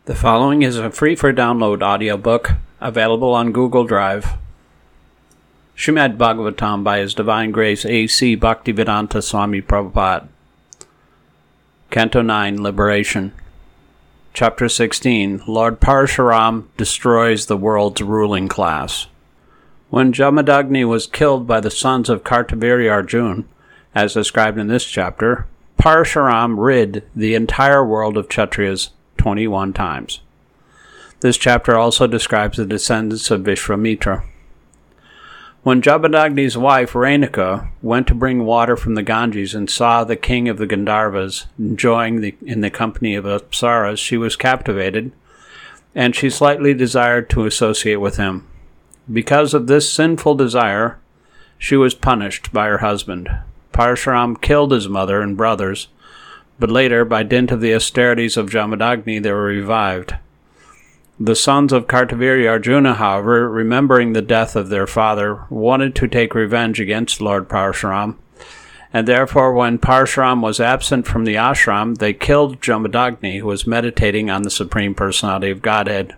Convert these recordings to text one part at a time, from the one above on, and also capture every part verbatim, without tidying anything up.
The following is a free-for-download audiobook available on Google Drive. Srimad Bhagavatam by His Divine Grace A C Bhaktivedanta Swami Prabhupada. Canto nine, Liberation. Chapter sixteen, Lord Parashuram destroys the world's ruling class. When Jamadagni was killed by the sons of Kartaviri Arjuna, as described in this chapter, Parashuram rid the entire world of Kshatriyas twenty-one times. This chapter also describes the descendants of Vishwamitra. When Jamadagni's wife, Renuka, went to bring water from the Ganges and saw the king of the Gandharvas enjoying the, in the company of Apsaras, she was captivated, and she slightly desired to associate with him. Because of this sinful desire, she was punished by her husband. Parashuram killed his mother and brothers, but later, by dint of the austerities of Jamadagni, they were revived. The sons of Kartaviri Arjuna, however, remembering the death of their father, wanted to take revenge against Lord Parashuram, and therefore when Parashuram was absent from the ashram, they killed Jamadagni, who was meditating on the Supreme Personality of Godhead.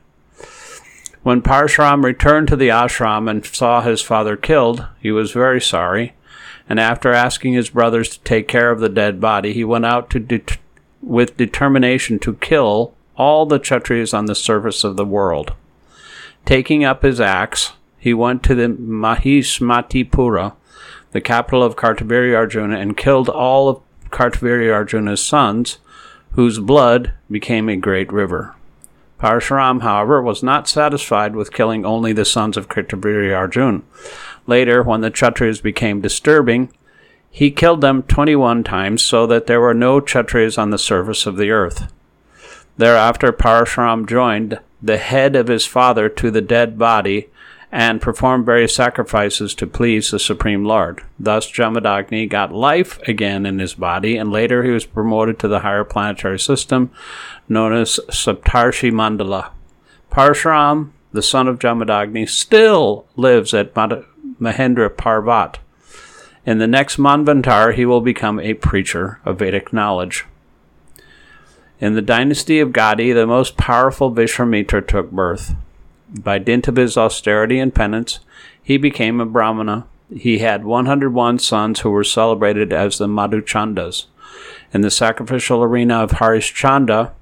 When Parashuram returned to the ashram and saw his father killed, he was very sorry, and after asking his brothers to take care of the dead body, he went out to det- with determination to kill all the Kshatriyas on the surface of the world. Taking up his axe, he went to the Mahismatipura, the capital of Kartaviri Arjuna, and killed all of Kartaviri Arjuna's sons, whose blood became a great river. Parashuram, however, was not satisfied with killing only the sons of Kartaviri Arjuna. Later, when the Kshatriyas became disturbing, he killed them twenty-one times so that there were no Kshatriyas on the surface of the earth. Thereafter, Parashuram joined the head of his father to the dead body and performed various sacrifices to please the Supreme Lord. Thus, Jamadagni got life again in his body, and later he was promoted to the higher planetary system known as Saptarshi Mandala. Parashuram, the son of Jamadagni, still lives at Mahendra Parvat. In the next Manvantar, he will become a preacher of Vedic knowledge. In the dynasty of Gadi, the most powerful Vishwamitra took birth. By dint of his austerity and penance, he became a Brahmana. He had one hundred one sons who were celebrated as the Madhuchandas. In the sacrificial arena of Harishchanda,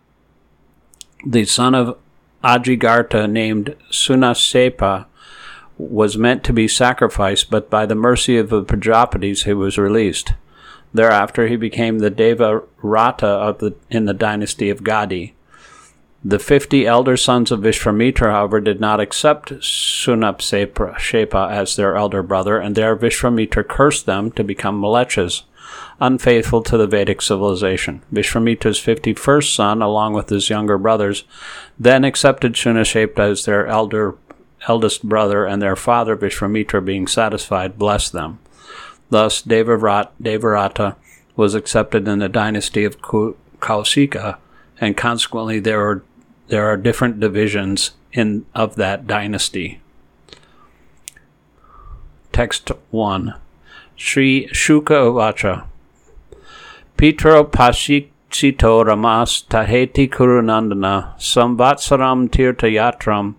the son of Ajigartha named Sunasepa was meant to be sacrificed, but by the mercy of the Prajapatis he was released. Thereafter he became the Devarata of the, in the dynasty of Gadi. The fifty elder sons of Vishwamitra, however, did not accept Sunapsepa as their elder brother, and there Vishwamitra cursed them to become Mlechas, unfaithful to the Vedic civilization. Vishwamitra's fifty-first son, along with his younger brothers, then accepted Sunasepa as their elder, eldest brother, and their father, Vishwamitra, being satisfied, blessed them. Thus, Devarat, Devarata was accepted in the dynasty of Kausika, and consequently there are there are different divisions in of that dynasty. Text one. Sri Shuka Uvacha. Pitro Pashikshito Ramas Taheti Kurunandana Samvatsaram Tirthayatram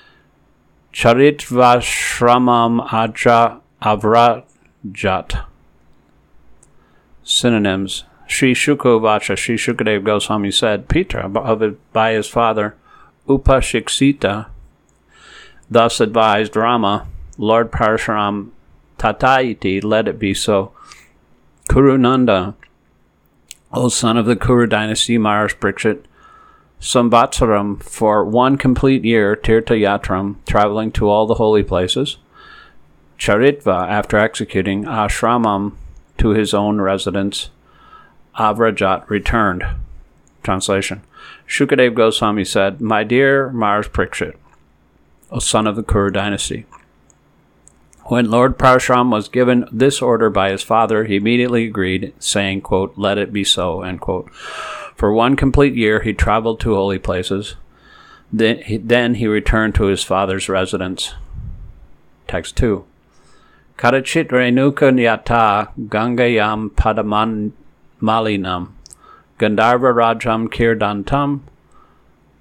Charitvashramam Aja Avrajat. Synonyms. Sri Shuka Uvacha, Sri Shukadev Goswami said, Petra, by his father, Upashiksita, thus advised Rama, Lord Parashuram, Tatayiti, let it be so. Kurunanda, O son of the Kuru dynasty, Maharaj Parikshit, Samvatsaram, for one complete year, Tirthayatram, traveling to all the holy places, Charitva, after executing, Ashramam, to his own residence, Avrajat returned. Translation. Shukadev Goswami said, My dear Maharaj Parikshit, O son of the Kuru dynasty, when Lord Parashuram was given this order by his father, he immediately agreed, saying, quote, let it be so, end quote. For one complete year he traveled to holy places. Then he, then he returned to his father's residence. Text two. Karachit Renuka Nyata Gangayam Padaman Malinam Gandharva Rajam Kirdantam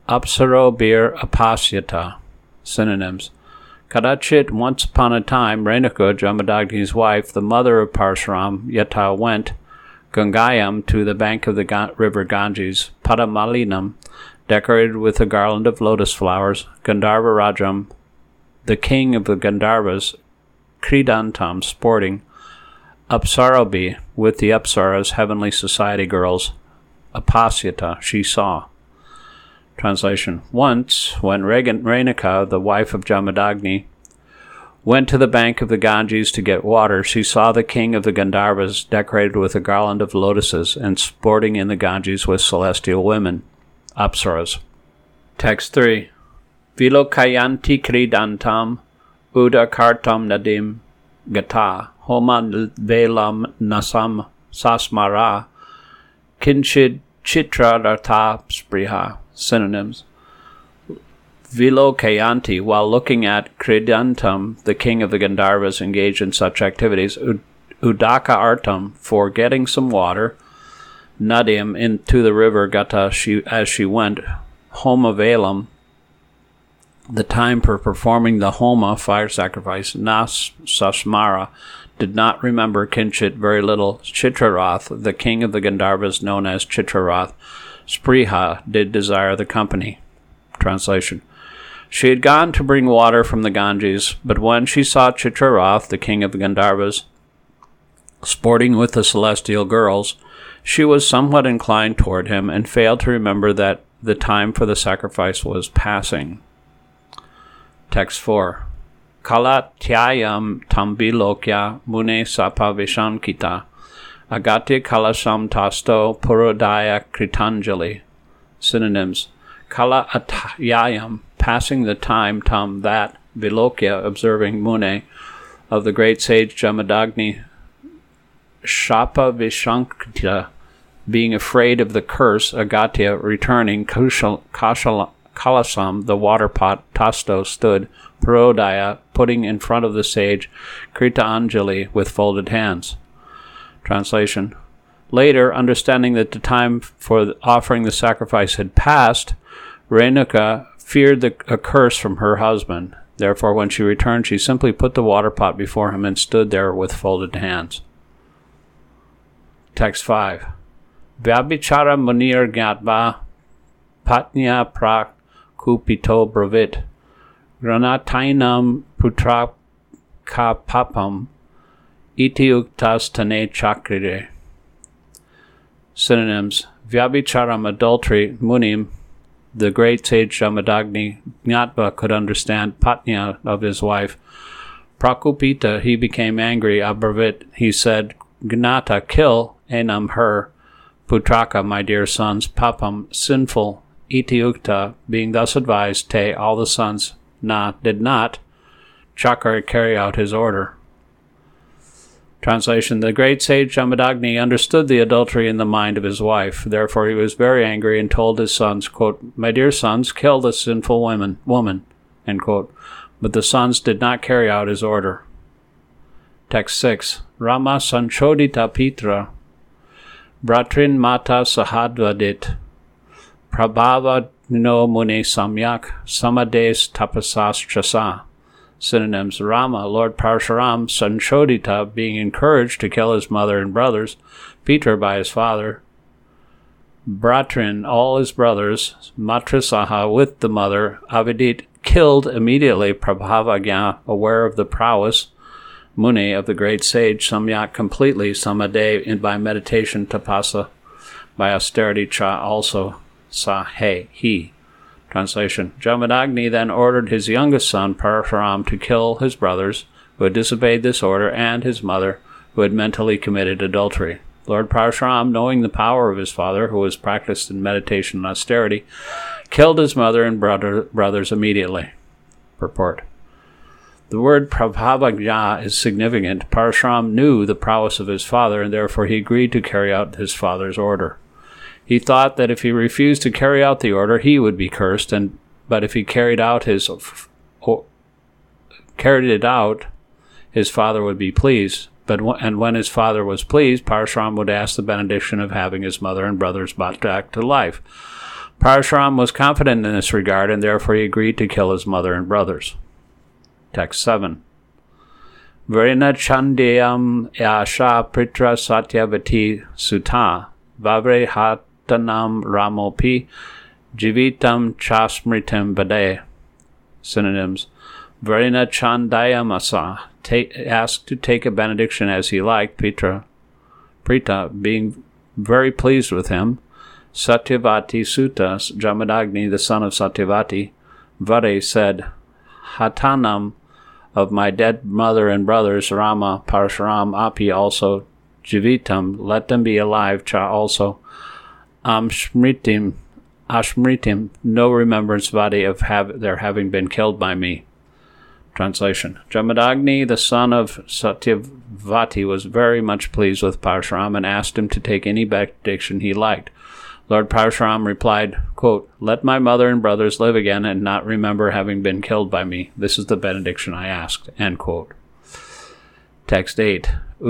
Apsaro bir apasyata. Synonyms. Kadachit, once upon a time, Renuka, Jamadagni's wife, the mother of Parshuram, Yata, went Gangayam to the bank of the Ga- river Ganges, Padamalinam, decorated with a garland of lotus flowers, Gandharva Rajam, the king of the Gandharvas, Kridantam, sporting, Apsarobi, with the Apsaras, heavenly society girls, Apasyata, she saw. Translation. Once, when Renuka, the wife of Jamadagni, went to the bank of the Ganges to get water, she saw the king of the Gandharvas decorated with a garland of lotuses and sporting in the Ganges with celestial women, Apsaras. Text three. Vilokayanti kridantam udakartam nadim gata homan velam nasam sasmara kinchid chitradartha spriha. Synonyms. Vilokayanti, while looking at Kridantam, the king of the Gandharvas, engaged in such activities, Udaka Artam, for getting some water, Nadim, into the river Gata, she, as she went, Homa Velam, the time for performing the Homa, fire sacrifice, Nas Sasmara, did not remember Kinchit very little. Chitraroth, the king of the Gandharvas, known as Chitraroth, Spriha, did desire the company. Translation. She had gone to bring water from the Ganges, but when she saw Chitraroth, the king of the Gandharvas, sporting with the celestial girls, she was somewhat inclined toward him and failed to remember that the time for the sacrifice was passing. Text four. Kalatyayam tambilokya mune sapavishankita agati kalasam tasto purodaya kritanjali. Synonyms. Kala atyayam, passing the time, tam, that, vilokya, observing, mune, of the great sage Jamadagni, shapa vishankita, being afraid of the curse, agatya, returning, kushal, kashal, kalasam, the water pot, tasto, stood, purodaya, putting in front of the sage, krita anjali, with folded hands. Translation. Later, understanding that the time for offering the sacrifice had passed, Renuka feared the, a curse from her husband. Therefore, when she returned, she simply put the water pot before him and stood there with folded hands. Text five. Vyabhichara munir gyatva patnya prak kupito bravit granatainam putra ka papam iti uktas tane chakrire. Synonyms. Vyabhicharam, adultery, munim, the great sage Jamadagni, Gnatva, could understand, Patnya, of his wife. Prakupita, he became angry, Abravit, he said, Gnata, kill, enam, her, Putraka, my dear sons, Papam, sinful, Itiukta, being thus advised, Te, all the sons, Na, did not, Chakra, carry out his order. Translation. The great sage Jamadagni understood the adultery in the mind of his wife. Therefore he was very angry and told his sons, quote, my dear sons, kill the sinful woman, woman, end quote. But the sons did not carry out his order. Text six. Rama sanchodita pitra bratrin mata sahadvadit prabhava no mune samyak samades tapasas chasa. Synonyms. Rama, Lord Parshuram, Sanchodita, being encouraged to kill his mother and brothers, Peter by his father, Bratrin, all his brothers, Matrisaha, with the mother, Avidit, killed immediately, Prabhavagya, aware of the prowess, Muni, of the great sage, Samyak, completely, Samade, by meditation, Tapasa, by austerity, Cha, also, Sahe, he. Translation. Jamadagni then ordered his youngest son, Parshuram, to kill his brothers, who had disobeyed this order, and his mother, who had mentally committed adultery. Lord Parshuram, knowing the power of his father, who was practiced in meditation and austerity, killed his mother and brother, brothers immediately. Purport. The word Prabhavagya is significant. Parshuram knew the prowess of his father, and therefore he agreed to carry out his father's order. He thought that if he refused to carry out the order, he would be cursed, and but if he carried out his or, carried it out, his father would be pleased. But and when his father was pleased, Parshuram would ask the benediction of having his mother and brothers brought back to life. Parashuram was confident in this regard, and therefore he agreed to kill his mother and brothers. Text seven. Varina Chandayam Asha Pritra Satyavati Sutta Vavre Hatanam Ramopi Jivitam Chasmritam Bade. Synonyms. Varina Chandayamasa asked to take a benediction as he liked, Prita, Prita being very pleased with him. Satyavati Sutta, Jamadagni, the son of Satyavati, Vare said, Hatanam, of my dead mother and brothers, Rama, Parashuram, Api, also, Jivitam, let them be alive, Cha also, Amshmritim, Ashmritim, no remembrance, Vadi, of have, their having been killed by me. Translation. Jamadagni, the son of Satyavati, was very much pleased with Parashuram and asked him to take any benediction he liked. Lord Parashuram replied, quote, let my mother and brothers live again and not remember having been killed by me. This is the benediction I asked. End quote. Text eight.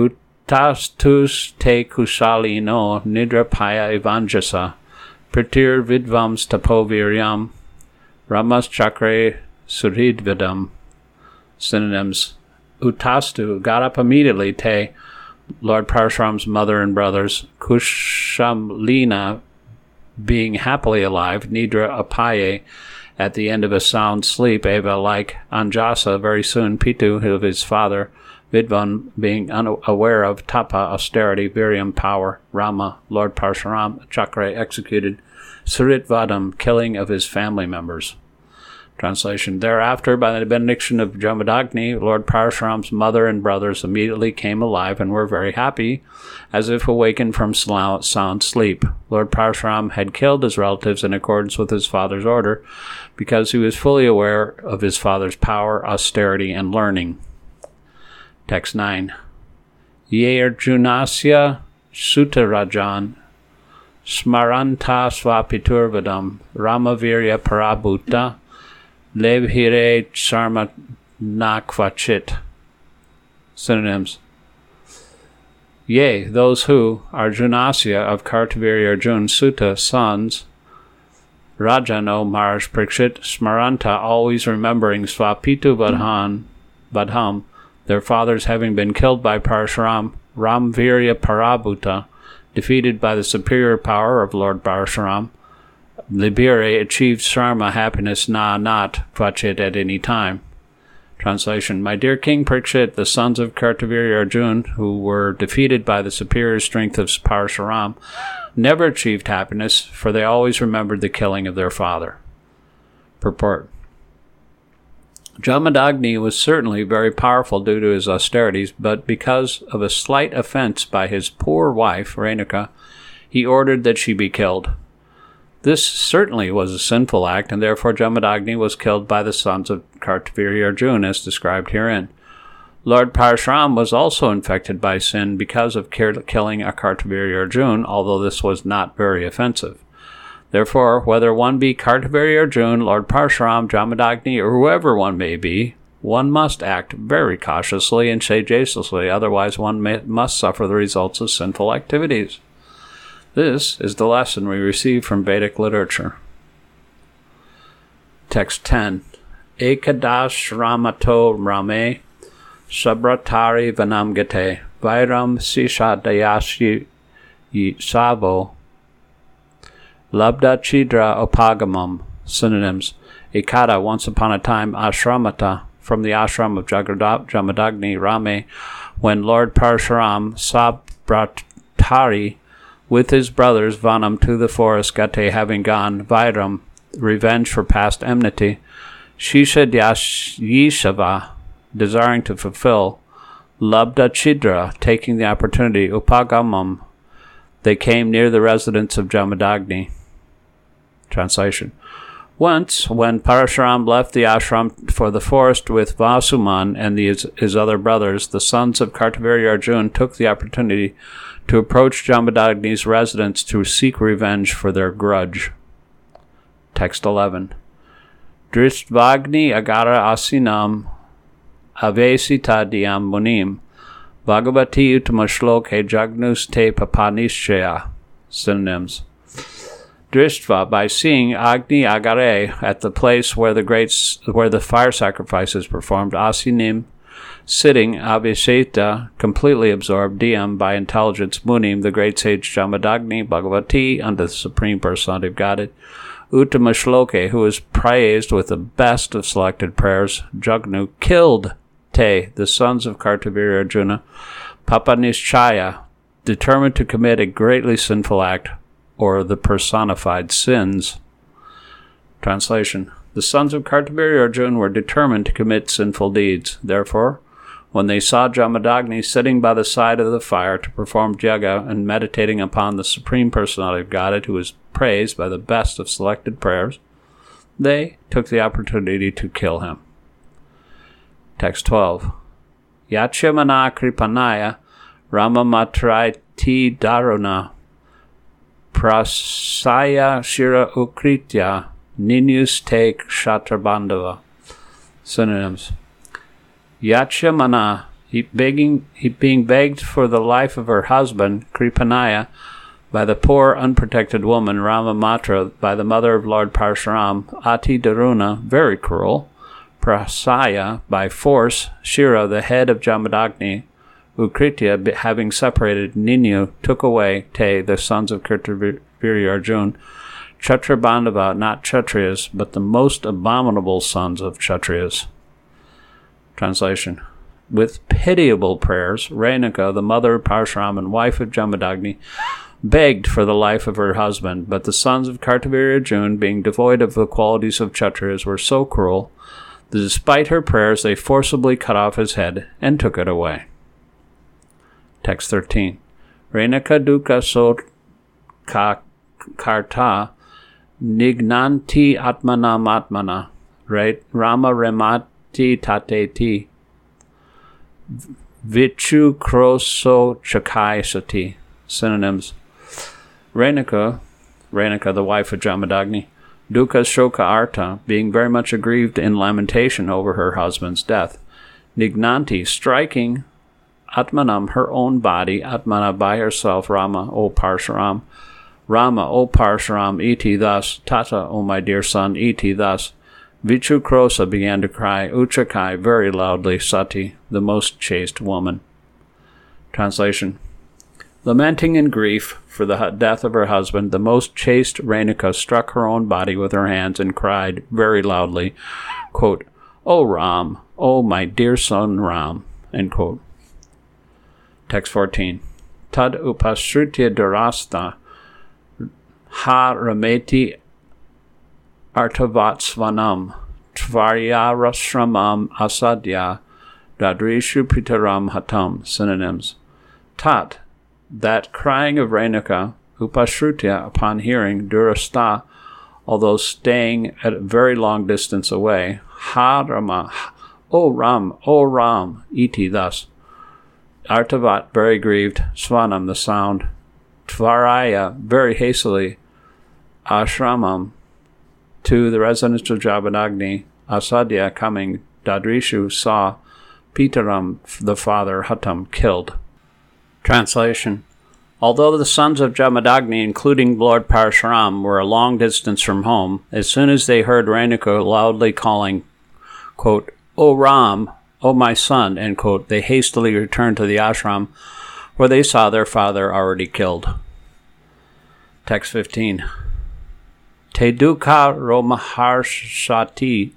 Uttastus te kusali no nidrapaya evanjasa pratir vidvams tapoviryam ramas chakre suridvidam. Synonyms. Uttastu got up immediately, te, Lord Parashuram's mother and brothers, Kushamlina, being happily alive, Nidra Apaye, at the end of a sound sleep, Eva like Anjasa, very soon, Pitu, of his father, Vidvan, being unaware of Tapa, austerity, Viryam, power, Rama, Lord Parashuram, Chakra, executed, Suritvadam, killing of his family members. Translation. Thereafter, by the benediction of Jamadagni, Lord Parashuram's mother and brothers immediately came alive and were very happy, as if awakened from sound sleep. Lord Parashuram had killed his relatives in accordance with his father's order, because he was fully aware of his father's power, austerity, and learning. Text nine. Ye Arjunasya Sutarajan Smaranta Swapiturvadam Ramavirya Parabhuta Levhire Sarma Nakvachit. Synonyms. Yea, those who, Arjunasya of Kartaviri Arjun, Sutta, sons, Rajano Maharaj Parikshit, Smaranta, always remembering Swapitu Vadhan, Vadham, their fathers having been killed by Parashuram, Ramvirya Parabhuta, defeated by the superior power of Lord Parashuram, Libire achieved Sarma happiness na not Vachit at any time. Translation. My dear King Parikshit, the sons of Kartaviri Arjun, who were defeated by the superior strength of Parashuram, never achieved happiness, for they always remembered the killing of their father. Purport. Jamadagni was certainly very powerful due to his austerities, but because of a slight offense by his poor wife, Renuka, he ordered that she be killed. This certainly was a sinful act, and therefore Jamadagni was killed by the sons of Kartaviri Arjun, as described herein. Lord Parashuram was also infected by sin because of killing a Kartaviri Arjun, although this was not very offensive. Therefore, whether one be Kartaviri Arjun, Lord Parashuram, Jamadagni, or whoever one may be, one must act very cautiously and sagaciously, otherwise one may, must suffer the results of sinful activities. This is the lesson we receive from Vedic literature. Text ten. Ekadash Ramato Rame Sabratari Vanamgate Vairam Sisha Dayashi Savo Labda Chidra Upagamam. Synonyms. Ekada, once upon a time, Ashramata, from the ashram of Jamadagni Rame, when Lord Parashuram Sabratari with his brothers Vanam to the forest, Gate having gone, Vairam, revenge for past enmity, Shisha Yishava, desiring to fulfill, Labda Chidra, taking the opportunity, Upagamam, they came near the residence of Jamadagni. Translation. Once, when Parashuram left the ashram for the forest with Vasuman and the, his, his other brothers, the sons of Kartaviri Arjun took the opportunity to approach Jamadagni's residence to seek revenge for their grudge. Text eleven. Dristvagni agara asinam avesita diyam munim Bhagavati utamashloke jagnus te papanishya. Synonyms. Drishtva, by seeing Agni Agare at the place where the great where the fire sacrifice is performed, Asinim, sitting, Abhisheta, completely absorbed, Diyam, by intelligence, Munim, the great sage Jamadagni, Bhagavati, under the Supreme Personality of Godhead, Uttama Shloke, who is praised with the best of selected prayers, Jagnu, killed Te, the sons of Kartavira Arjuna, Papanishchaya, determined to commit a greatly sinful act, or the personified sins. Translation. The sons of Kartavira Arjuna were determined to commit sinful deeds. Therefore, when they saw Jamadagni sitting by the side of the fire to perform Jagga and meditating upon the Supreme Personality of Godhead, who is praised by the best of selected prayers, they took the opportunity to kill him. Text twelve. Yachyamana Kripanaya Ramamatraiti Daruna Prasaya Shira Ukritya Ninus Te Kshatrabandava. Synonyms. Yachyamana, he begging, he being begged for the life of her husband, Kripanaya, by the poor, unprotected woman, Ramamatra, by the mother of Lord Parshuram, Ati Daruna, very cruel, Prasaya, by force, Shira, the head of Jamadagni, Ukritya, having separated Ninu, took away Te, the sons of Kartavira Arjuna, Kshatrabandava, not Kshatriyas, but the most abominable sons of Kshatriyas. Translation. With pitiable prayers, Renuka, the mother of Parshuram and wife of Jamadagni, begged for the life of her husband, but the sons of Kartavira Arjuna, being devoid of the qualities of Kshatriyas, were so cruel that despite her prayers they forcibly cut off his head and took it away. Text thirteen. Renuka dukkha sokha karta nignanti atmanam atmana rama remati tateti vichu kroso chakai sati. Synonyms. Renuka, Renuka, the wife of Jamadagni, dukkha shoka arta, being very much aggrieved in lamentation over her husband's death. Nignanti, striking Atmanam, her own body, Atmana, by herself, Rama, O Parshuram. Rama, O Parshuram, iti thus, Tata, O my dear son, iti thus. Vichu Krosa began to cry, Uchakai, very loudly, Sati, the most chaste woman. Translation. Lamenting in grief for the death of her husband, the most chaste Renuka struck her own body with her hands and cried very loudly, quote, O Ram, O my dear son Ram, end quote. Text fourteen. Tad upashrutya durasta ha rameti artavatsvanam tvaryarashramam asadya dadrishu pitaram hatam. Synonyms. Tat, that crying of Renuka, upashrutya, upon hearing, durasta, although staying at a very long distance away, ha rama, O Ram, O Ram, iti thus. Artavat, very grieved, Svanam, the sound, Tvaraya, very hastily, Ashramam, to the residence of Jamadagni, Asadya, coming, Dadrishu, saw, Pitaram, the father, Hatam, killed. Translation. Although the sons of Jamadagni, including Lord Parshuram, were a long distance from home, as soon as they heard Renuka loudly calling, quote, O Ram, O my son, end quote, they hastily returned to the ashram, where they saw their father already killed. Text fifteen. Te dukkha romaharshati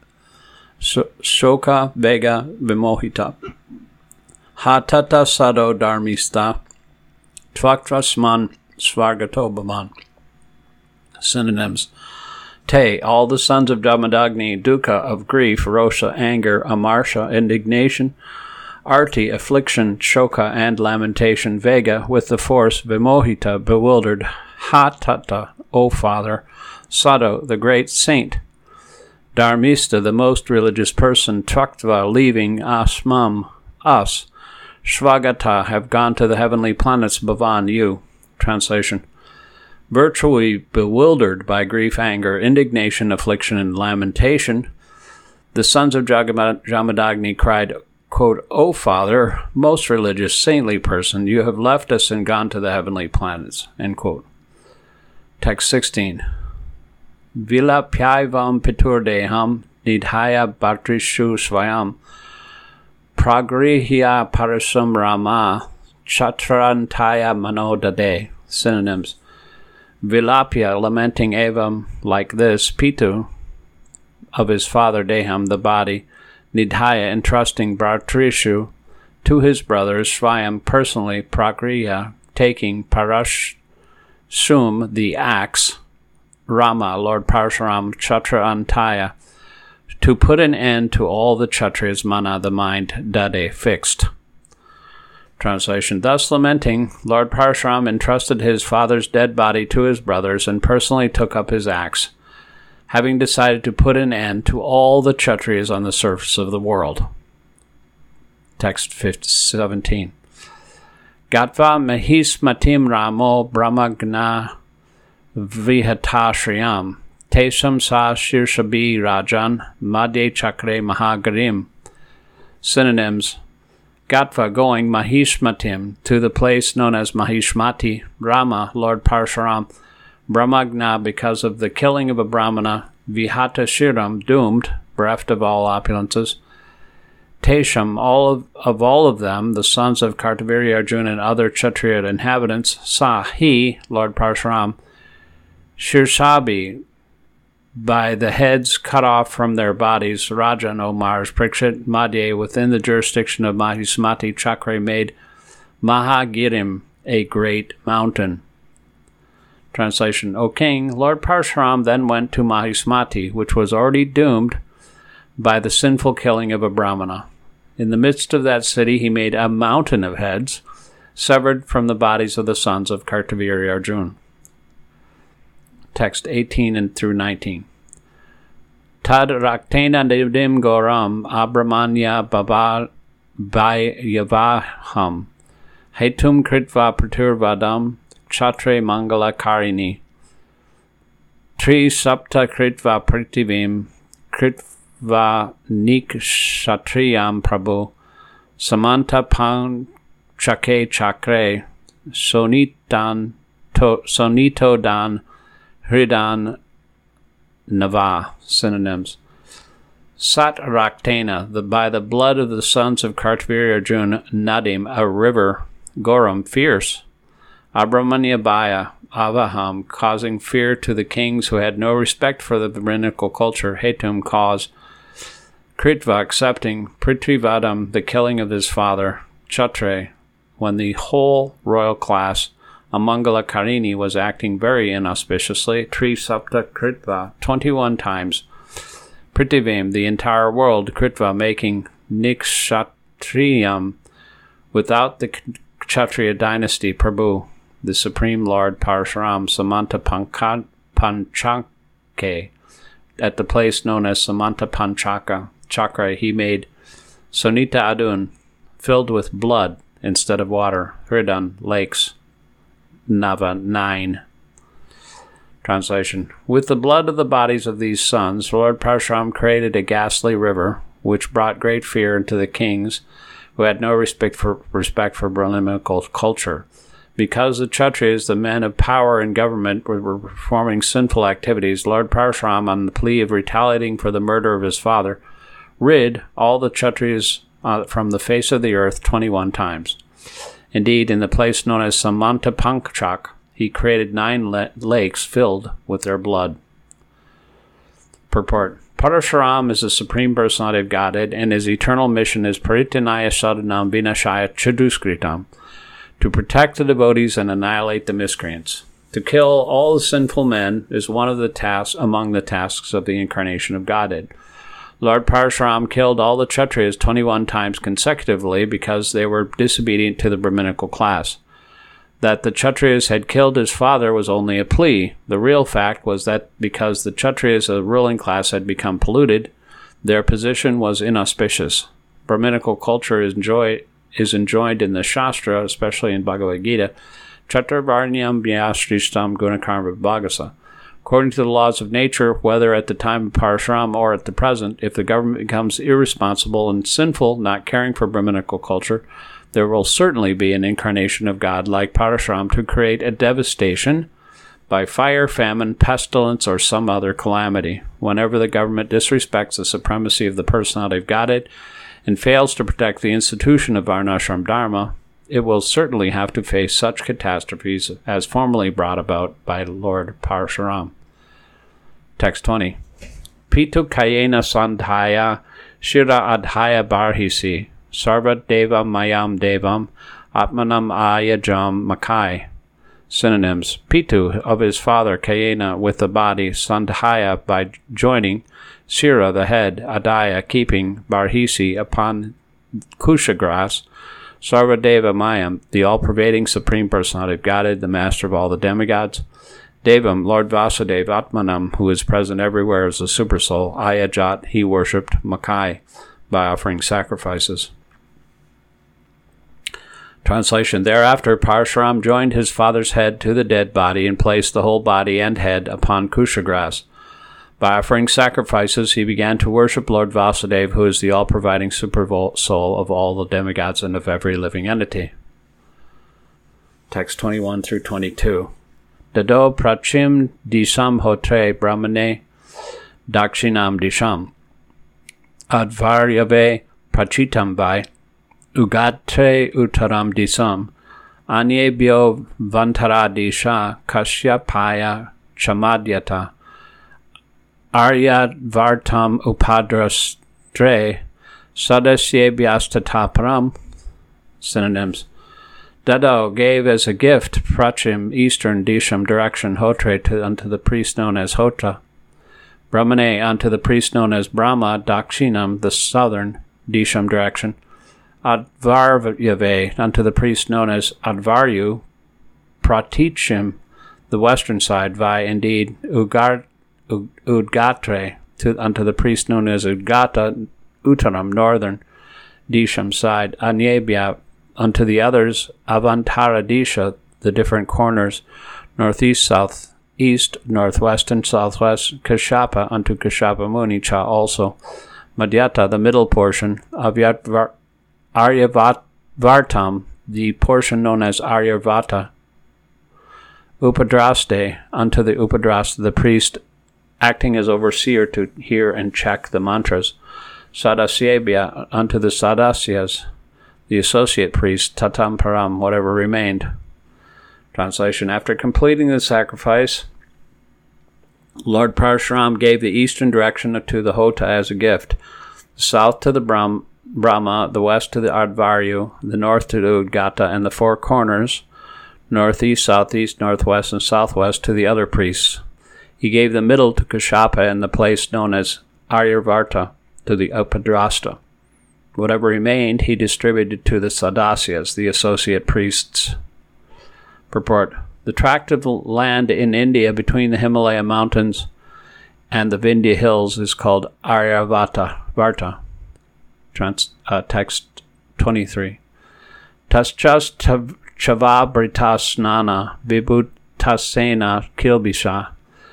shoka vega vimohita hatata sado dharmista tvaktrasman svargatobhaman. Synonyms. Te, all the sons of Jamadagni, dukkha, of grief, rosha, anger, amarsha, indignation, arti, affliction, shoka, and lamentation, vega, with the force, vimohita, bewildered, hatata, O father, sado, the great saint, dharmista, the most religious person, tvaktva, leaving, asmam, us, svagata, have gone to the heavenly planets, bhavan, you. Translation. Virtually bewildered by grief, anger, indignation, affliction, and lamentation, the sons of Jamadagni cried, quote, O Father, most religious, saintly person, you have left us and gone to the heavenly planets, end quote. Text sixteen. Vilapyaivam piturdeham nidhaya bhartrishu swayam pragrihya parasam rama chatrantaya manodade. Synonyms. Vilapya, lamenting evam, like this, Pitu, of his father Deham, the body, Nidhaya, entrusting Bhartrishu to his brothers, Swayam, personally, Pragriya, taking Parashum, the axe, Rama, Lord Parshuram, Chatra Antaya, to put an end to all the Kshatriyas, Mana, the mind, Dade, fixed. Translation. Thus lamenting, Lord Parshuram entrusted his father's dead body to his brothers and personally took up his axe, having decided to put an end to all the Kshatriyas on the surface of the world. Text seventeen. Gatva Mahismatim Ramo Brahmagna Vihatashriyam Tesam Sa Shirshabhi Rajan Madhye Chakre Mahagarim. Synonyms. Gatva, going, Mahishmatim, to the place known as Mahishmati, Rama, Lord Parshuram, Brahmagna, because of the killing of a Brahmana, Vihata Shiram, doomed, bereft of all opulences, Tesham, all of, of all of them, the sons of Kartavirya, Arjuna, and other Kshatriya inhabitants, Sa, he, Lord Parshuram, Shirshabhi, by the heads cut off from their bodies, Rajan, O Mars, Prikshit, Madhye, within the jurisdiction of Mahismati, Chakra, made Mahagirim, a great mountain. Translation. O king, Lord Parshuram then went to Mahismati, which was already doomed by the sinful killing of a Brahmana. In the midst of that city he made a mountain of heads, severed from the bodies of the sons of Kartavirya Arjuna. Text eighteen and through nineteen. Tad raktena devdim goram abramanya baba bayavaham hetum kritva praturvadam chatre mangala karini tri sapta kritva pritivim kritva nikshatriyam prabhu samanta pan chake chakre sonitan to sonito dan Hridan Nava. Synonyms. Sat Raktena, the, by the blood of the sons of Kartavirya Arjuna, Nadim, a river, Goram, fierce, Abramanya Baya, Avaham, causing fear to the kings who had no respect for the Brahminical culture, Hetum, cause, Kritva, accepting, Pritrivadam, the killing of his father, Chatre, when the whole royal class, Amangala Karini, was acting very inauspiciously, Tri Sapta Kritva, twenty-one times, Pritivim, the entire world, Kritva, making Nikshatriyam, without the Kshatriya dynasty, Prabhu, the Supreme Lord Parshuram, Samanta Panchake, at the place known as Samanta Panchaka, Chakra, he made Sonita Adun, filled with blood instead of water, Hridan, lakes, Nava, nine. Translation. With the blood of the bodies of these sons, Lord Parshuram created a ghastly river, which brought great fear into the kings, who had no respect for respect for Brahminical culture. Because the Kshatriyas, the men of power and government, were, were performing sinful activities, Lord Parshuram, on the plea of retaliating for the murder of his father, rid all the Kshatriyas uh, from the face of the earth twenty-one times. Indeed, in the place known as Samanta Panchak, he created nine le- lakes filled with their blood. Purport. Parashuram is the Supreme Personality of Godhead, and his eternal mission is Paritanaya Sadhanam Vinashaya Chaduskritam, to protect the devotees and annihilate the miscreants. To kill all the sinful men is one of the tasks among the tasks of the incarnation of Godhead. Lord Parshuram killed all the Kshatriyas twenty-one times consecutively because they were disobedient to the Brahminical class. That the Kshatriyas had killed his father was only a plea. The real fact was that because the Kshatriyas, the ruling class, had become polluted, their position was inauspicious. Brahminical culture is, enjoy, is enjoined in the Shastra, especially in Bhagavad Gita, Chaturvarnyam Vyasristam Gunakarma Bhagasa. According to the laws of nature, whether at the time of Parshuram or at the present, if the government becomes irresponsible and sinful, not caring for Brahminical culture, there will certainly be an incarnation of God like Parshuram to create a devastation by fire, famine, pestilence, or some other calamity. Whenever the government disrespects the supremacy of the personality of Godhead and fails to protect the institution of Varnashram Dharma, it will certainly have to face such catastrophes as formerly brought about by Lord Parshuram. Text twenty. Pitu Kayena Sandhaya Shira Adhaya Barhisi Sarva Deva Mayam Devam Atmanam Ayajam Makai. Synonyms: Pitu, of his father Kayena, with the body; Sandhaya, by joining; Shira, the head; Adaya, keeping; Barhisi, upon Kusha grass; Sarvadeva Mayam, the all-pervading Supreme Personality of Godhead, the master of all the demigods; Devam, Lord Vasudeva; Atmanam, who is present everywhere as the Supersoul; Ayajat, he worshipped; Makai, by offering sacrifices. Translation. Thereafter, Parshuram joined his father's head to the dead body and placed the whole body and head upon Kusha grass. By offering sacrifices, he began to worship Lord Vasudeva, who is the all-providing super soul of all the demigods and of every living entity. Text twenty-one through twenty-two. Dado prachim disham hotre brahmane dakshinam disham advaryave prachitam vai Ugatre uttaram disam, anyebhyo vantaradisha kashyapaya chamadyata, aryadvartam upadrastre, sadasyebhyastataparam. Synonyms. Dado gave as a gift Prachim, eastern, Disham, direction, Hotre, to, unto the priest known as Hotra, Brahmane, unto the priest known as Brahma, Dakshinam, the southern, Disham, direction, Advaryave, unto the priest known as Advaryu, Pratichim, the western side, Vai, indeed, Ugar, Udgatre, to, unto the priest known as Udgata, Uttaram, northern, Disham side, Anyebhya, unto the others, Avantaradisha, the different corners, northeast, southeast, northwest, and southwest, Kashyapa, unto Kashyapa Muni, Cha also, Madhyata, the middle portion, Avyatvar, Aryavatam, the portion known as Aryavata, Upadraste, unto the Upadrasta, the priest acting as overseer to hear and check the mantras, Sadasyebhya, unto the Sadasyas, the associate priest, Tatam Param, whatever remained. Translation. After completing the sacrifice, Lord Parshuram gave the eastern direction to the Hota as a gift, the south to the Brahm, Brahma, the west to the Advaryu, the north to the Udgata, and the four corners, northeast, southeast, northwest, and southwest, to the other priests. He gave the middle to Kashyapa and the place known as Aryarvarta to the Upadrasta. Whatever remained, he distributed to the Sadasyas, the associate priests. Purport. The tract of land in India between the Himalaya mountains and the Vindhya hills is called Aryavata. Varta. Trans, uh, text twenty-three. Taschas chavabritas nana vibhutasena kilbisha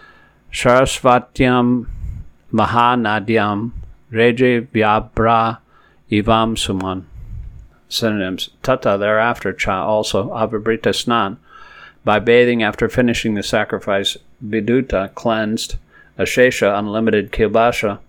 Sarasvatyam mahanadyam reje vyabra ivam suman. Synonyms. Tata, thereafter, cha, also, avabrita snan, by bathing after finishing the sacrifice, viduta, cleansed, ashesha, unlimited, kilbasha,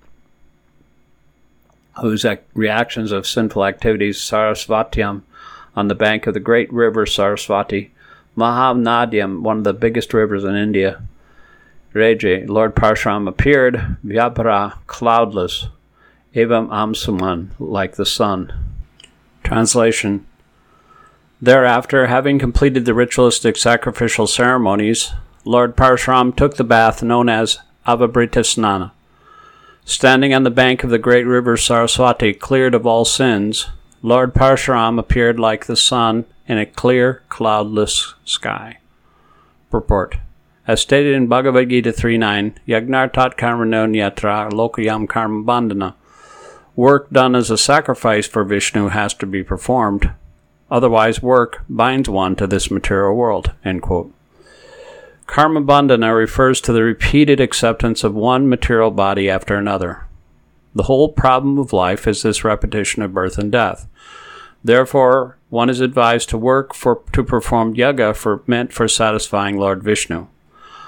whose reactions of sinful activities, Sarasvatyam, on the bank of the great river Sarasvati, Mahanadyam, one of the biggest rivers in India, Reje, Lord Parshuram appeared, Vyapara, cloudless, Evam Amsuman, like the sun. Translation. Thereafter, having completed the ritualistic sacrificial ceremonies, Lord Parshuram took the bath known as Avabrita Snana. Standing on the bank of the great river Saraswati, cleared of all sins, Lord Parshuram appeared like the sun in a clear, cloudless sky. Purport. As stated in Bhagavad Gita three nine, Yagnartat karmano nyatra lokayam karma bandhana. Work done as a sacrifice for Vishnu has to be performed. Otherwise, work binds one to this material world. End quote. Karma bandhana refers to the repeated acceptance of one material body after another. The whole problem of life is this repetition of birth and death. Therefore, one is advised to work for to perform yoga for, meant for satisfying Lord Vishnu.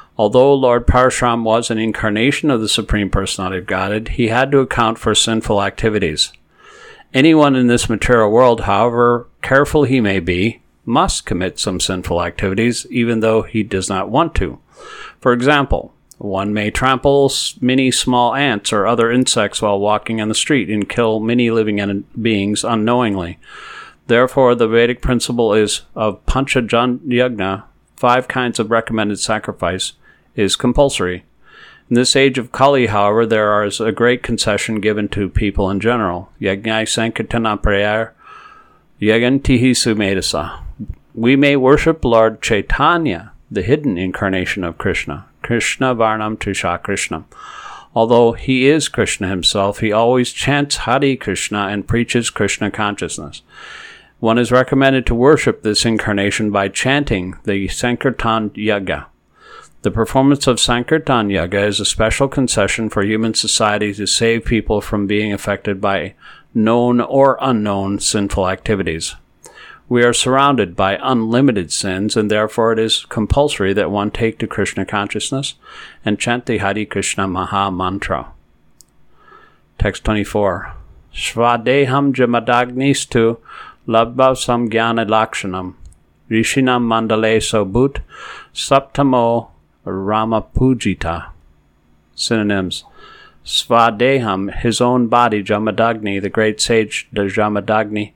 Although Lord Parashuram was an incarnation of the Supreme Personality of Godhead, he had to account for sinful activities. Anyone in this material world, however careful he may be, must commit some sinful activities, even though he does not want to. For example, one may trample many small ants or other insects while walking on the street and kill many living beings unknowingly. Therefore, the Vedic principle is of Pancha Yajna, five kinds of recommended sacrifice, is compulsory. In this age of Kali, however, there is a great concession given to people in general. Yajnai Sankirtana Prayar Yagantihi Sumedasa. We may worship Lord Chaitanya, the hidden incarnation of Krishna. Krishna Varnam Tusha Krishna. Although he is Krishna himself, he always chants Hare Krishna and preaches Krishna consciousness. One is recommended to worship this incarnation by chanting the Sankirtan Yaga. The performance of Sankirtan Yaga is a special concession for human society to save people from being affected by known or unknown sinful activities. We are surrounded by unlimited sins, and therefore it is compulsory that one take to Krishna consciousness and chant the Hare Krishna Maha Mantra. Text twenty-four. Svadeham jamadagnistu labhav samgyana lakshanam rishinam mandale sobut saptamo Rama Pujita. Synonyms. Svadeham, his own body, Jamadagni, the great sage, the Jamadagni.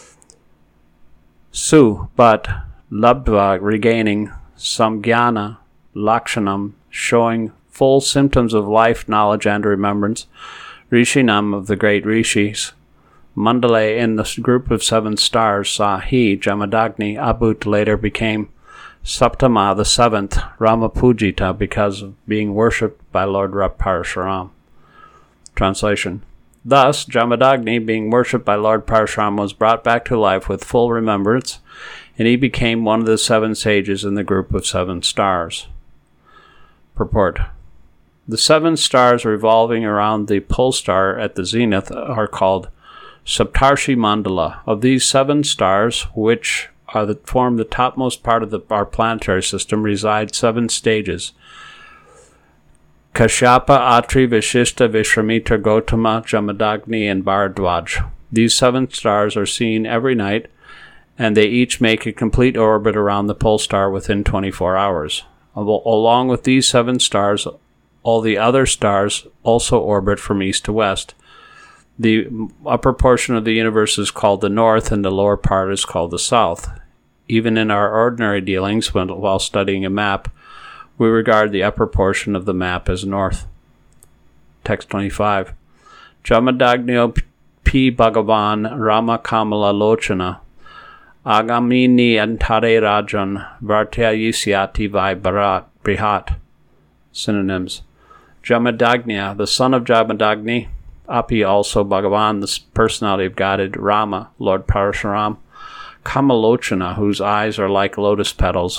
Su, but, Labdva, regaining, Samgyana, Lakshanam, showing full symptoms of life, knowledge, and remembrance. Rishinam, of the great rishis. Mandale, in the group of seven stars, saw he, Jamadagni, Abut, later became Saptama, the seventh, Ramapujita, because of being worshipped by Lord Parashuram. Translation. Thus, Jamadagni, being worshipped by Lord Parashuram, was brought back to life with full remembrance, and he became one of the seven sages in the group of seven stars. Purport. The seven stars revolving around the pole star at the zenith are called Saptarshi Mandala. Of these seven stars, which are the, form the topmost part of the, our planetary system, reside seven stages. Kashyapa, Atri, Vishishta, Vishwamitra, Gautama, Jamadagni, and Bharadwaj. These seven stars are seen every night, and they each make a complete orbit around the pole star within twenty-four hours. Along with these seven stars, all the other stars also orbit from east to west. The upper portion of the universe is called the north, and the lower part is called the south. Even in our ordinary dealings, when, while studying a map, we regard the upper portion of the map as north. Text twenty-five. Jamadagniyo P. Bhagavan Rama Kamala Lochana Agamini Antare Rajan Vartyayisyati Vai Bharat Brihat. Synonyms. Jamadagnya, the son of Jamadagni, Api, also Bhagavan, the personality of Godhead, Rama, Lord Parashuram, Kamalochana, whose eyes are like lotus petals,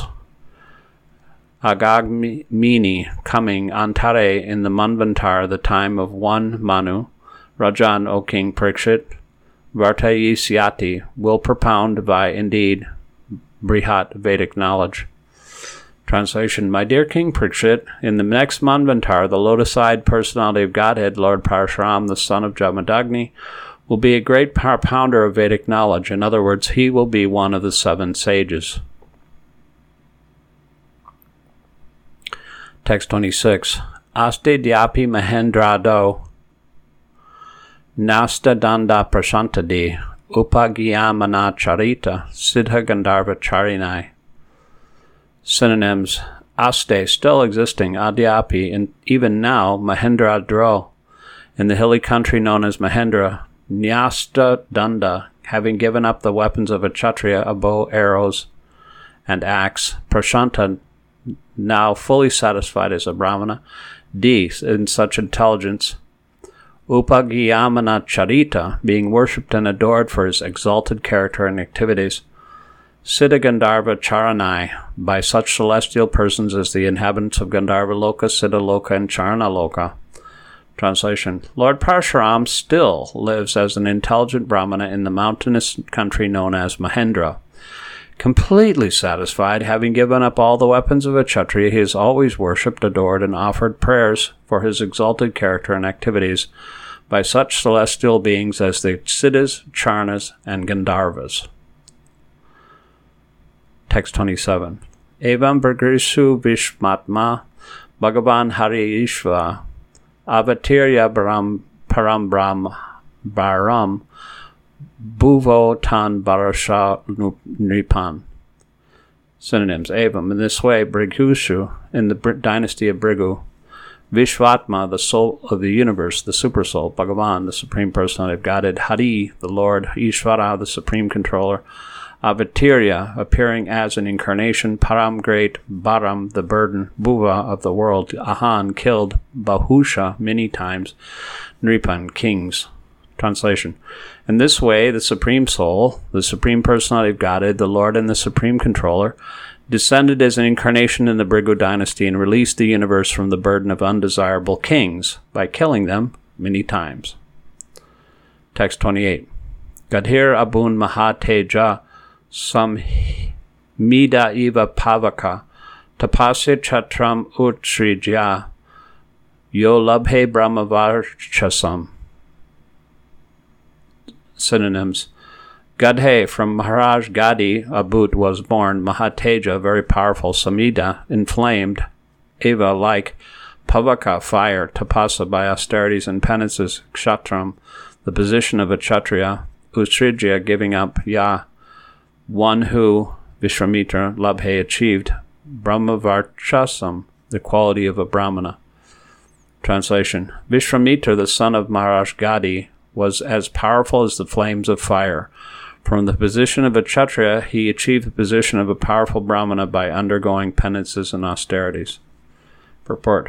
Agagmini, coming, Antare, in the Manvantar, the time of one Manu, Rajan, O King Parikshit, Vartayisyati, will propound by, indeed, Brihat, Vedic knowledge. Translation. My dear King Parikshit, in the next Manvantar, the lotus-eyed personality of Godhead, Lord Parashuram, the son of Jamadagni, will be a great propounder of Vedic knowledge. In other words, he will be one of the seven sages. Text twenty-six. Aste Dyapi Mahendrado Nasta Danda Prashantadi Upagiyamana Charita Siddha Gandharva Charinai. Synonyms. Aste, still existing, Adyapi, and even now, Mahendra Dro, in the hilly country known as Mahendra, Nyasta Danda, having given up the weapons of a Kshatriya, a bow, arrows, and axe, Prashanta, now fully satisfied as a Brahmana, D, in such intelligence, Upagiyamana Charita, being worshipped and adored for his exalted character and activities, Siddha Gandharva Charanai, by such celestial persons as the inhabitants of Gandharva Loka, Siddha Loka, and Charana Loka. Translation. Lord Parashuram still lives as an intelligent Brahmana in the mountainous country known as Mahendra. Completely satisfied, having given up all the weapons of a Kshatriya, he has always worshipped, adored, and offered prayers for his exalted character and activities by such celestial beings as the Siddhas, Charnas, and Gandharvas. Text twenty-seven. Evam Brigrisu Vishmatma Bhagavan Hari Ishva Avatirya Param Param Brahm Baram Bhuvo Tan Barasha Nripan. Synonyms. Evam. In this way, Brighusu, in the dynasty of Brigu, Vishvatma, the soul of the universe, the supersoul, Bhagavan, the supreme personality of Godhead, Hari, the Lord, Ishvara, the supreme controller, Avatirya, appearing as an incarnation, Param, great, Baram, the burden, Bhuva, of the world, Ahan, killed, Bahusha, many times, Nripan, kings. Translation. In this way, the Supreme Soul, the Supreme Personality of Godhead, the Lord and the Supreme Controller, descended as an incarnation in the Brigu dynasty and released the universe from the burden of undesirable kings by killing them many times. Text twenty-eight. Gadhir Abun Mahateja Samhida Eva Pavaka Tapasya Chatram Utrijya Yo Labhe Brahmavarchasam. Synonyms. Gadhe, from Maharaj Gadi, Abut, was born, Mahateja, very powerful, Samhita, inflamed, Eva, like, Pavaka, fire, Tapasa, by austerities and penances, Kshatram, the position of a Kshatriya, Utrijya, giving up, Ya, one who, Vishwamitra, Labhe, achieved, Brahmavarchasam, the quality of a Brahmana. Translation. Vishwamitra, the son of Maharaj Gadi, was as powerful as the flames of fire. From the position of a Kshatriya, he achieved the position of a powerful Brahmana by undergoing penances and austerities. Purport.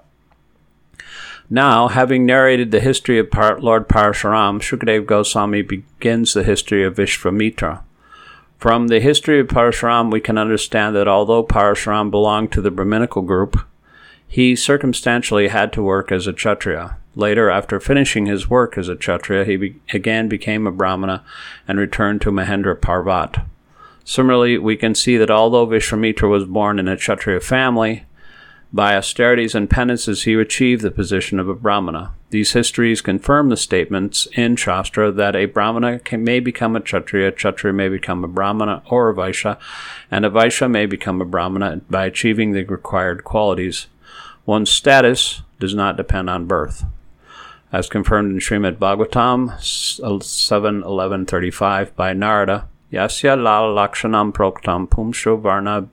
Now, having narrated the history of Lord Parashuram, Shukadeva Goswami begins the history of Vishwamitra. From the history of Parashuram, we can understand that although Parashuram belonged to the Brahminical group, he circumstantially had to work as a Kshatriya. Later, after finishing his work as a Kshatriya, he be- again became a Brahmana and returned to Mahendra Parvat. Similarly, we can see that although Vishwamitra was born in a Kshatriya family, by austerities and penances he achieved the position of a Brahmana. These histories confirm the statements in Shastra that a Brahmana can, may become a Kshatriya, a Kshatriya may become a Brahmana or a Vaishya, and a Vaishya may become a Brahmana by achieving the required qualities. One's status does not depend on birth. As confirmed in Srimad Bhagavatam seven eleven thirty-five by Narada, Yasya lal lakshanam proktam pumsho varna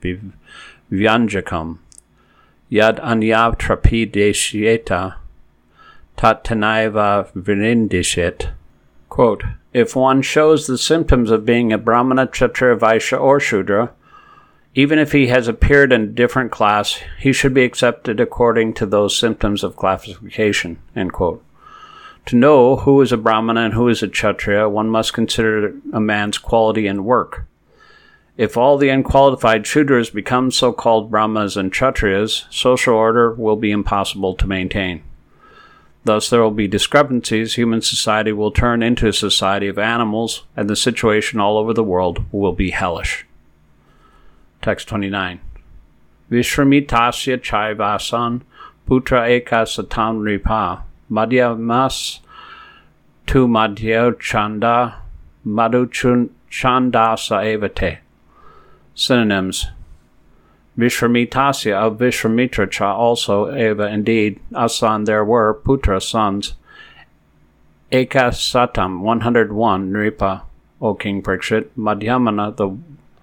vyanjakam yad anyav trapideshyeta tat tanaiva vinindishet. Quote, if one shows the symptoms of being a Brahmana, Kshatriya, Vaishya, or Shudra, even if he has appeared in a different class, he should be accepted according to those symptoms of classification. End quote. To know who is a Brahmana and who is a Kshatriya, one must consider a man's quality and work. If all the unqualified Shudras become so-called Brahmanas and Kshatriyas, social order will be impossible to maintain. Thus there will be discrepancies, human society will turn into a society of animals, and the situation all over the world will be hellish. Text twenty-nine. Vishwamitasya chaivasan putra eka satam ripa madhyamas tu madhyo chanda madhuchun chandasa evate. Synonyms. Vishwamitasya, of Vishwamitra cha also, eva indeed, asan there were, putra sons, eka satam one hundred one, nripa, O King Parikshit, madhyamana the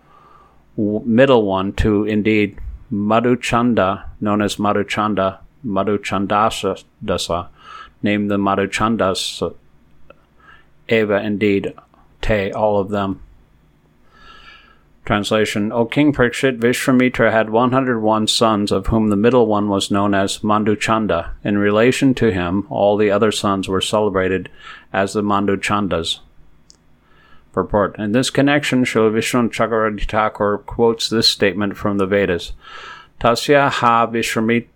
middle one, to indeed, Madhuchanda, known as Madhuchanda, Madhuchandasa dasa, named the Madhuchandas, eva indeed, te, all of them. Translation. O King Parikshit, Vishwamitra had one hundred one sons, of whom the middle one was known as Madhuchanda. In relation to him, all the other sons were celebrated as the Madhuchandas. Purport. In this connection, Srila Vishnu Chakravarti Thakur quotes this statement from the Vedas. Tasya ha Vishwamitra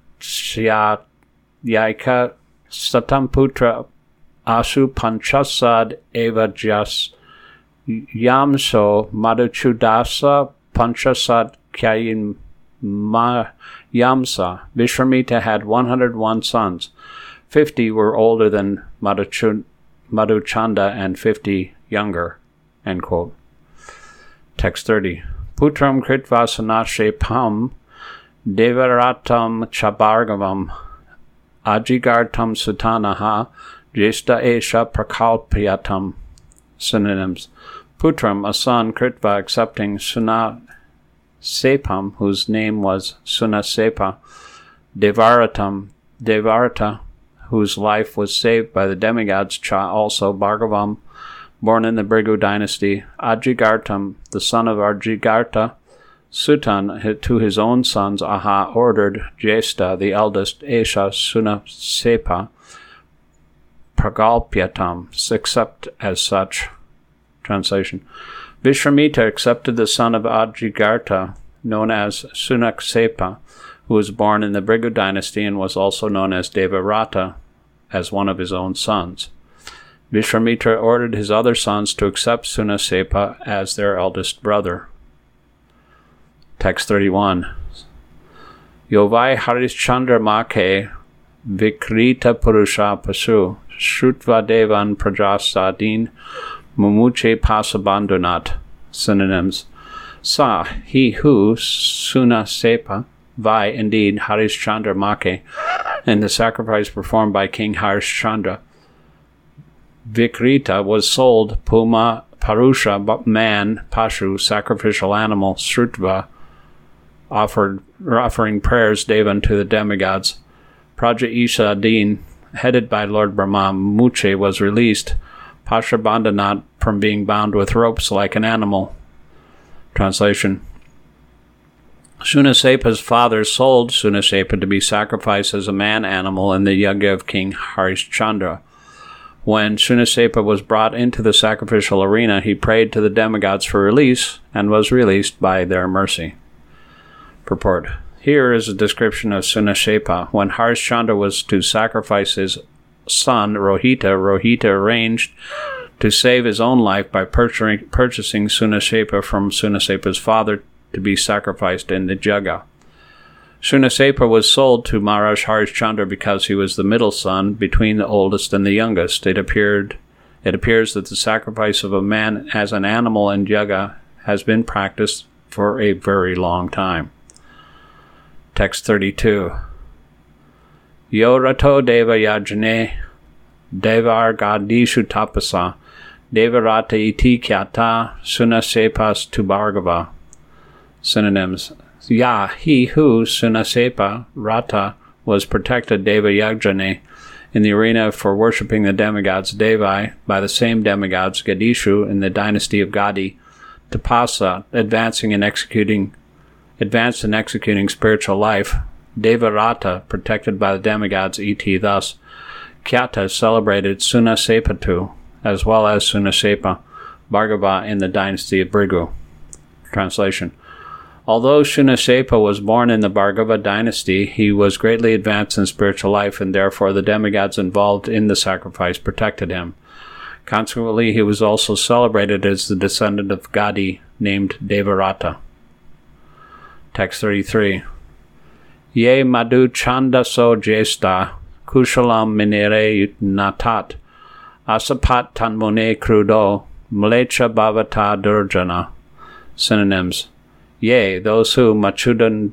yaika satam putra asu panchasad eva jas Yamso Madhuchudasa Panchasat Kyayin Ma Yamsa. Vishwamitra had one hundred one sons. Fifty were older than Madhuchud, Madhuchanda and fifty younger. End quote. Text thirty. Putram Kritvasanaashepam Devaratam Chabargavam Ajigartam Sutanaha Jesta Esha Prakalpyatam. Synonyms. Putram, a son, Kritva, accepting Sunasepam, whose name was Sunasepa, Devaratam, Devarata, whose life was saved by the demigods, Cha, also Bhargavam, born in the Bhrigu dynasty, Ajigartam, the son of Ajigarta, Sutan, to his own sons, Aha, ordered Jesta, the eldest, Esha, Sunasepa, Pragalpyatam, except as such. Translation. Vishwamitra accepted the son of Ajigarta, known as Sunaksepa, who was born in the Bhrigu dynasty and was also known as Devarata, as one of his own sons. Vishwamitra ordered his other sons to accept Sunasepa as their eldest brother. Text thirty-one. Yovai Harishchandra Make Vikrita Purusha Pasu Shrutva Devan Prajasadin Mumuche Pasabandunat. Synonyms. Sa, he who, Sunasepa, Vai, indeed, Harishchandra Make, in the sacrifice performed by King Harishchandra, Vikrita was sold, Puma, Parusha, man, Pashu, sacrificial animal, Shrutva, offered, offering prayers, Devan, to the demigods. Praja Isha Din, headed by Lord Brahma, Muche, was released, Pashabandhanat, from being bound with ropes like an animal. Translation. Sunasepa's father sold Sunasepa to be sacrificed as a man-animal in the yajna of King Harishchandra. When Sunasepa was brought into the sacrificial arena, he prayed to the demigods for release and was released by their mercy. Purport. Here is a description of Sunasepa. When Harishchandra was to sacrifice his son, Rohita, Rohita arranged to save his own life by purchasing, purchasing Sunasepa from Sunasepa's father to be sacrificed in the yajna. Sunasepa was sold to Maharaj Harishchandra because he was the middle son between the oldest and the youngest. It appeared, it appears that the sacrifice of a man as an animal in yajna has been practiced for a very long time. Text thirty-two. Yo rato deva yajne devar gadishu tapasa devarata iti kyata Sunasepas tubhargava. Synonyms. Ya, he who, Sunasepa, Rata, was protected Deva Yajane in the arena for worshipping the demigods Devai by the same demigods Gadishu in the dynasty of Gadi, Tapasa, advancing and executing, advanced in executing spiritual life, Devarata, protected by the demigods Et. Thus, Kyata celebrated Sunasepatu, as well as Sunasepa, Bhargava in the dynasty of Bhrigu. Translation. Although Sunasepa was born in the Bhargava dynasty, he was greatly advanced in spiritual life, and therefore the demigods involved in the sacrifice protected him. Consequently, he was also celebrated as the descendant of Gadi, named Devarata. Text thirty-three. Ye madhu chandaso jesta, kushalam minere natat, asapat tanmune krudo, mlecha bhavata durjana. Synonyms. Yea, those who, Machudan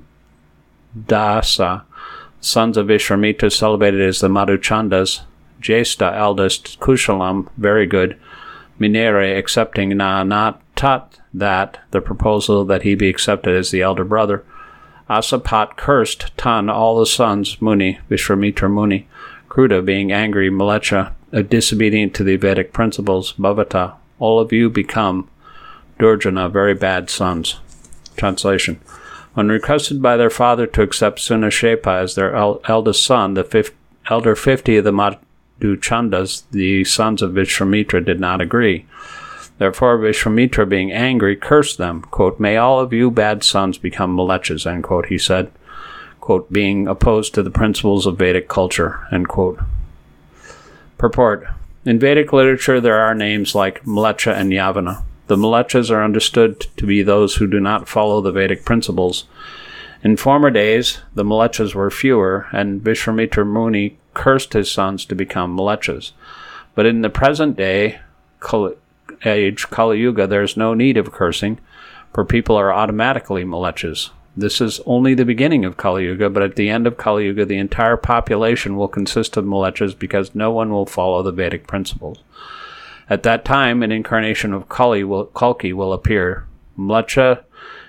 Dasa, sons of Vishwamitra, celebrated as the Madhuchandas, Jesta, eldest, Kushalam, very good, Minere, accepting Na, not Tat, that, the proposal that he be accepted as the elder brother, Asapat, cursed, Tan, all the sons, Muni, Vishwamitra Muni, Kruda, being angry, Malecha, disobedient to the Vedic principles, Bhavata, all of you become, Durjana, very bad sons. Translation. When requested by their father to accept Sunasepa as their el- eldest son, the fif- elder fifty of the Madhuchandas, the sons of Vishwamitra, did not agree. Therefore, Vishwamitra, being angry, cursed them. Quote, "May all of you bad sons become malechas," end quote, he said, quote, being opposed to the principles of Vedic culture, end quote. Purport. In Vedic literature, there are names like Mlecha and Yavana. The Mlechas are understood to be those who do not follow the Vedic principles. In former days, the Mlechas were fewer, and Vishwamitra Muni cursed his sons to become Mlechas. But in the present day, Kali, age, Kali Yuga, there is no need of cursing, for people are automatically Mlechas. This is only the beginning of Kali Yuga, but at the end of Kali Yuga, the entire population will consist of Mlechas because no one will follow the Vedic principles. At that time, an incarnation of Kali will, Kalki will appear. Mlecha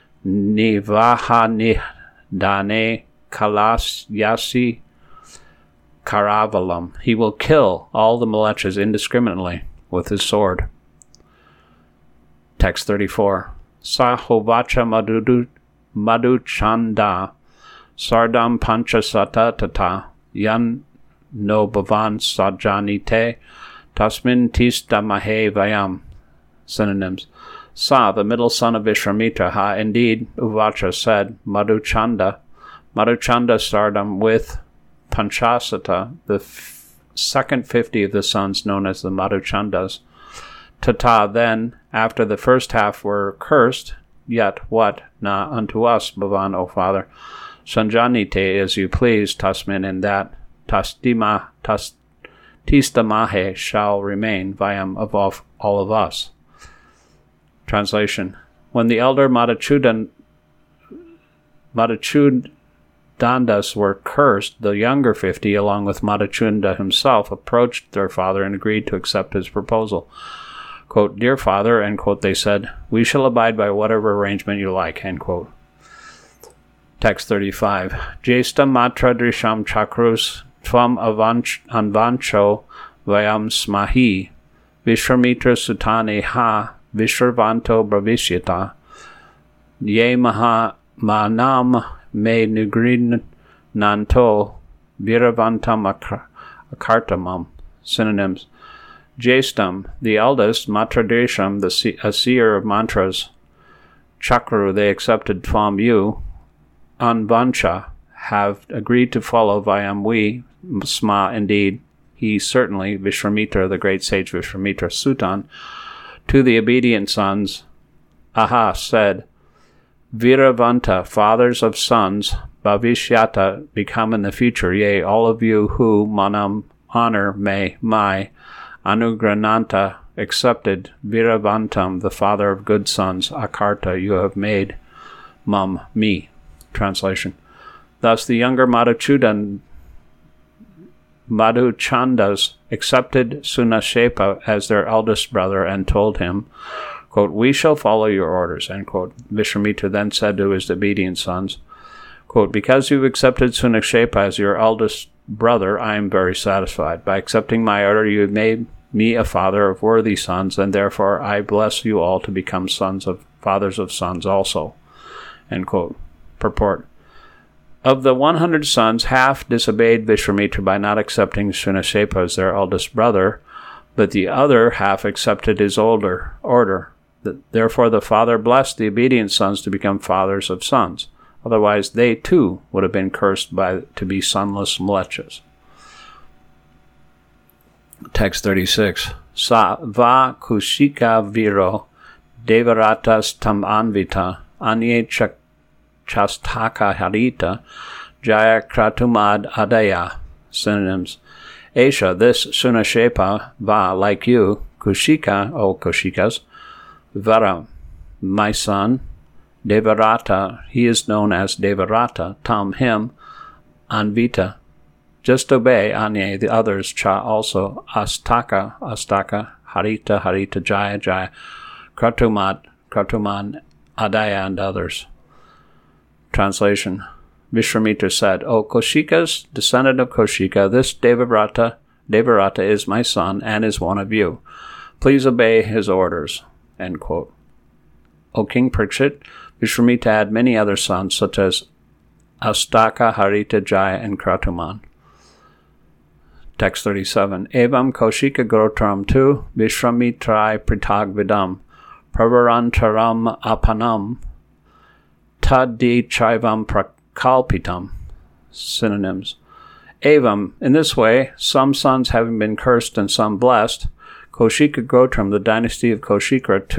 Nivaha Nidane Kalasyasi Karavalam. He will kill all the Mlechas indiscriminately with his sword. Text thirty-four. Sahovacha Madhu Madhuchanda Sardam Panchasata Tata Yan no Bhavan Sajanite Tasmin Tista Mahe Vayam. Synonyms. Sa, the middle son of Vishwamitra, ha, indeed, Uvacha said, Madhuchanda, Madhuchanda Sardam with Panchasata, the f- second fifty of the sons known as the Madhuchandas. Tata, then, after the first half were cursed, yet what, na, unto us, Bhavan, O father, Sanjanite, as you please, Tasmin, in that, Tastima, tas, Tistamahe shall remain, Vayam, of all, all of us. Translation. When the elder Madhuchudan, Madhuchudandas were cursed, the younger fifty, along with Madhuchunda himself, approached their father and agreed to accept his proposal. Quote, Dear father, end quote, they said, we shall abide by whatever arrangement you like, end quote. Text thirty-five. Jesta matra drisham chakrus tvam anvancho vayam smahi Vishwamitra sutane ha Vishwarvanto Bravishyata Ye Maha Manam Me Nugrin Nanto Viravantam Akartamam. Synonyms. Jestam, the eldest, Matradesham, the a seer of mantras. Chakru, they accepted from you. Anvancha, have agreed to follow Vayam we, Sma, indeed, he certainly, Vishwamitra, the great sage Vishwamitra Sutan, to the obedient sons, Aha, said, Viravanta, fathers of sons, Bhavishyata, become in the future, yea, all of you who, Manam, honor, may, my, Anugrananta, accepted, Viravantam, the father of good sons, Akarta, you have made, Mum, me. Translation. Thus the younger Madhuchudan, Madhuchandas accepted Sunashepa as their eldest brother and told him, quote, we shall follow your orders, end quote. Vishwamitra then said to his obedient sons, quote, because you've accepted Sunashepa as your eldest brother, I am very satisfied. By accepting my order, you have made me a father of worthy sons, and therefore I bless you all to become sons of fathers of sons also, end quote. Purport. Of the one hundred sons, half disobeyed Vishwamitra by not accepting Sunashepa as their eldest brother, but the other half accepted his older order. Therefore the father blessed the obedient sons to become fathers of sons. Otherwise they too would have been cursed by to be sonless Mlechas. Text thirty-six. Sa va kushika viro devaratas tam anvita anye chak Chastaka Harita Jaya Kratumad Adaya. Synonyms. Esha, this Sunashepa, Va, like you, Kushika, O Kushikas, Vara, my son, Devarata, he is known as Devarata, Tam, him, Anvita, just obey, Anye, the others, Cha, also, Astaka, Astaka, Harita, Harita, Jaya, Jaya, Kratumad, Kratuman, Adaya, and others. Translation. Vishwamitra said, O Koshikas, descendant of Koshika, this Devarata, Devarata is my son and is one of you. Please obey his orders. End quote. O King Parikshit, Vishwamitra had many other sons, such as Astaka, Harita, Jaya, and Kratuman. Text thirty-seven. Evam Koshika Grotram tu Vishwamitrai Pritag Vidam Pravarantaram Apanam Taddi Chaivam Prakalpitam. Synonyms. Evam, in this way, some sons having been cursed and some blessed, Koshika Gotram, the dynasty of Koshikra, too,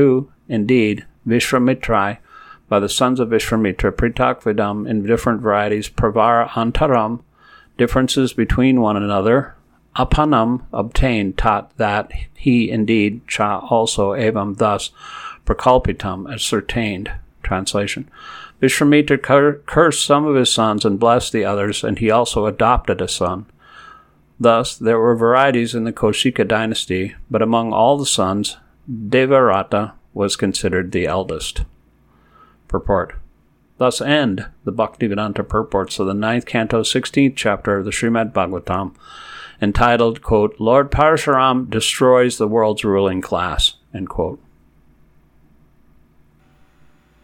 Indeed, Vishvamitra, by the sons of Vishvamitra, Pritak Vidam, in different varieties, Pravar Antaram, differences between one another, Apanam, obtained, taught that he indeed, Cha also, Evam, thus, Prakalpitam, ascertained. Translation. Vishvamitra cur- cursed some of his sons and blessed the others, and he also adopted a son. Thus, there were varieties in the Kaushika dynasty, but among all the sons, Devarata was considered the eldest. Purport. Thus end the Bhaktivedanta purports of the ninth canto, sixteenth chapter of the Srimad Bhagavatam, entitled, quote, Lord Parashuram destroys the world's ruling class, end quote.